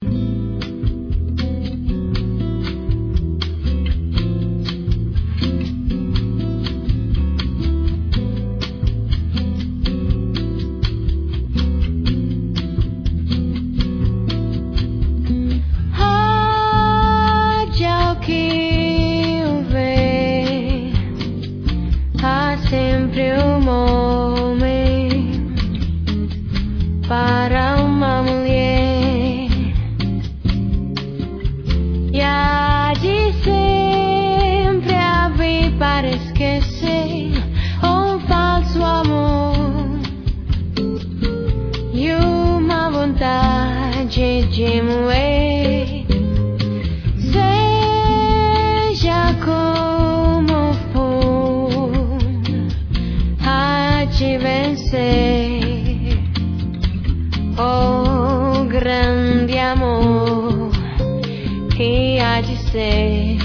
Sempre um homem para uma mulher, e há de sempre abrir para esquecer um falso amor e uma vontade de moer. Seja como for, de vencer o grande amor que há de ser.